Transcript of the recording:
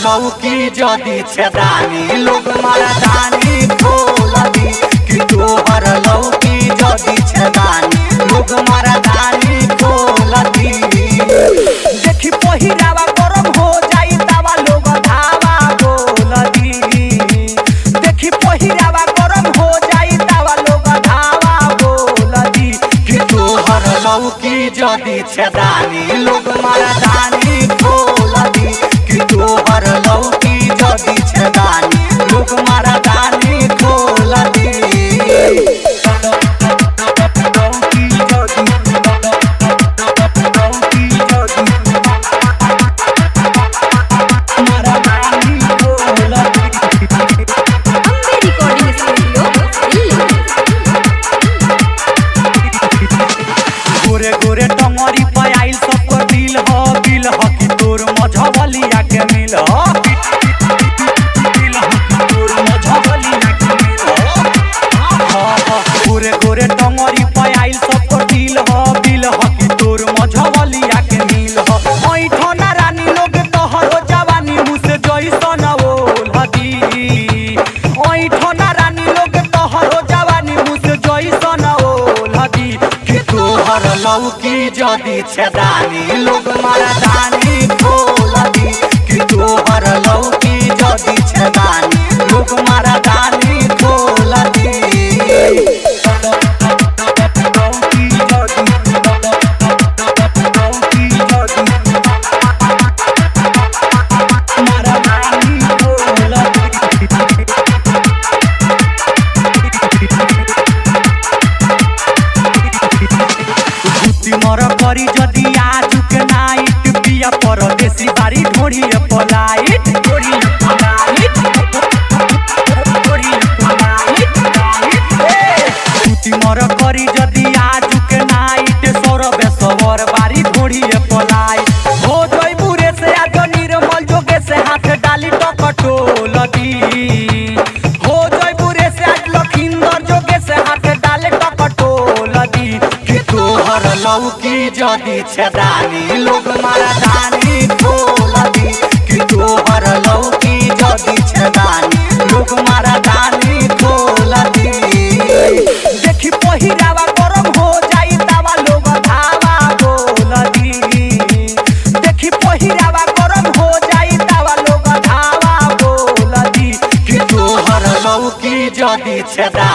लौकी जदी छेदानी लोग मर्दानी खोल दी कि तोहर लौकी जदी छेदानी लोग मर्दानी खोल दी। देखी पहिरावा गरम हो जाई तावा लोग धावा बोल दी। देखी पहिरावा गरम हो जाई तावा लोग धावा बोल दी कि तोहर लौकी जदी छेदानी लोग मर्दानी खोल दी कि तोहर लौकी जदी छेदानी लोग मर्दानी खोल दी। गोरे गोरे टंगरी पे आइल सबको दिल हो कि तोर मझवलिया के मिल हो तोर मझवलिया के मिल हो। गोरे गोरे टंगरी पे आइल सबको दिल हो कि तोर मझवलिया के मिल हो। ऐठना रानी लोग तोहरो जवानी मुँह से जइसन ओल हदी। ऐठना रानी लोग तोहरो जवानी मुँह से जइसन ओल हदी कि तोहर लौकी जदी छेदानी लोग मर्दानी खोल दी कि तोहर लौकी जदी छेदानी लोग मर्दानी खोल दी। मर करी जदी आज के नाइट पिया परदेसी बारी ढोरी पलाइट ढोरी पलाइट ढोरी पलाइट मर करी जदी आज के नाइट सौरभ सवर बारी ढोरी पलाइट हो जई बुरे से आज निर्मल जोगे से हाथ डाली टकटोल दी। हो जई बुरे से आज लखिंदर जोगे से हाथ डाले टकटोल दी कि तोहर लौकी जदी छेदानी लोग मर्दानी खोल दी कि तोहर लौकी जदी छेदानी लोग मर्दानी खोल दी। देखी पहिरावा गरम हो जाई तावा लोग धावा बोल दी। देखी पहिरावा गरम हो जाई तावा लोग धावा बोल दी कि तोहर लौकी जदी छेदानी